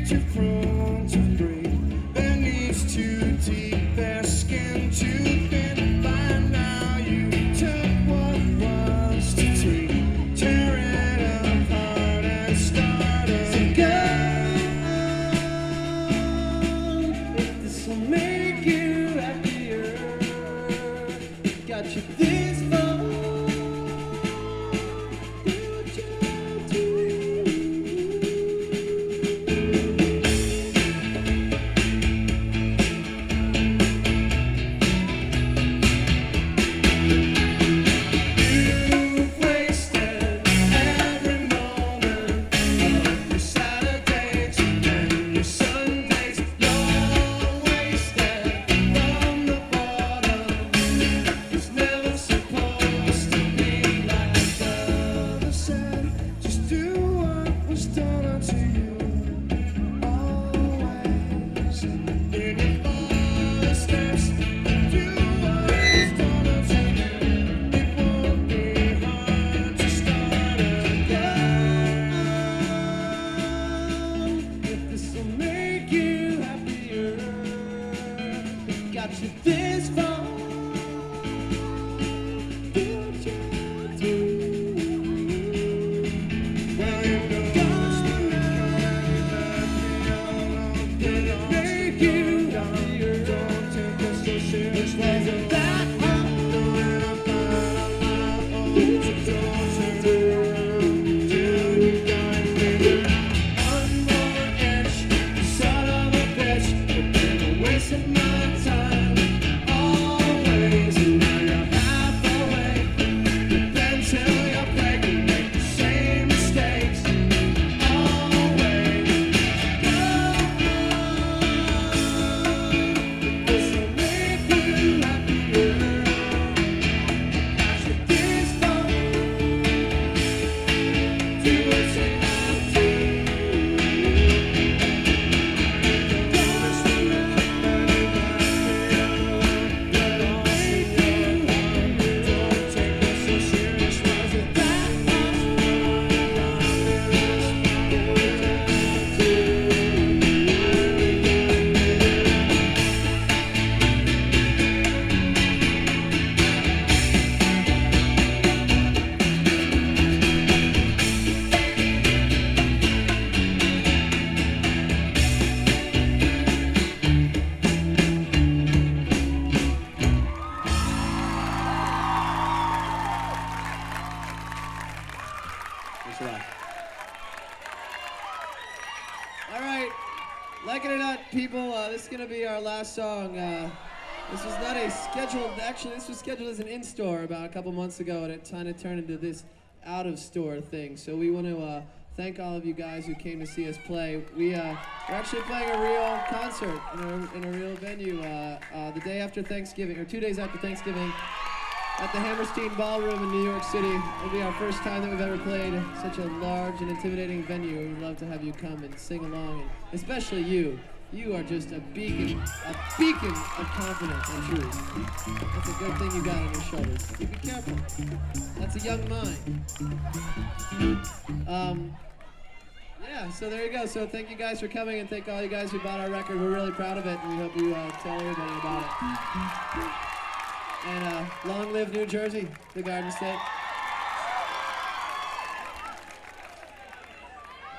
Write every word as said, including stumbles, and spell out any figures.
too prone to break. Their knees too deep, their skin too thin. By now you took what was to take. Tear it apart and start again. If this will make you happier, got you this far. Got you this far. Put you through. Well, you know, did it make you happier? Don't take us so serious. Was it that hard? One more inch, son of a bitch, but then a waste of my time. All right, like it or not, people, uh, this is gonna be our last song. Uh, this was not a scheduled, actually this was scheduled as an in-store about a couple months ago, and it kind of turned into this out-of-store thing. So we want to uh, thank all of you guys who came to see us play. We, uh, we're actually playing a real concert in a, in a real venue uh, uh, the day after Thanksgiving, or two days after Thanksgiving, at the Hammerstein Ballroom in New York City. It'll be our first time that we've ever played such a large and intimidating venue. We'd love to have you come and sing along, and especially you. You are just a beacon, a beacon of confidence and truth. That's a good thing you got on your shoulders. You be careful. That's a young mind. Um, yeah, so there you go. So thank you guys for coming, and thank all you guys who bought our record. We're really proud of it, and we hope you uh, tell everybody about it. And uh, long live New Jersey, the Garden State.